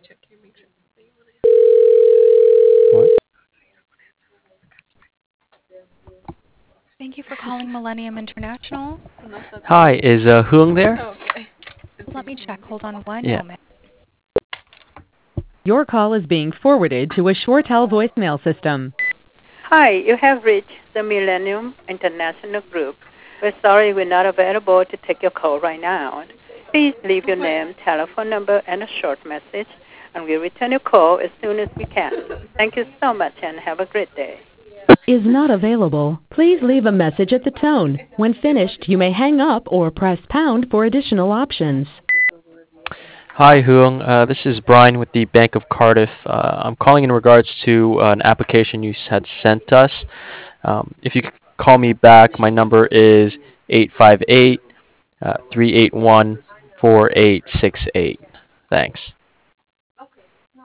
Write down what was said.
What? Thank you for calling Millennium International. Hi, is Hoong there? Let me check. Hold on one Yeah. moment. Your call is being forwarded to a ShoreTel voicemail system. Hi, you have reached the Millennium International Group. We're sorry we're not available to take your call right now. Please leave your name, telephone number, and a short message, and we'll return your call as soon as we can. Thank you so much and have a great day. Is not available. Please leave a message at the tone. When finished, you may hang up or press pound for additional options. Hi, Hoong. This is Brian with the Bank of Cardiff. I'm calling in regards to an application you had sent us. If you could call me back, my number is 858 381 4868. Thanks.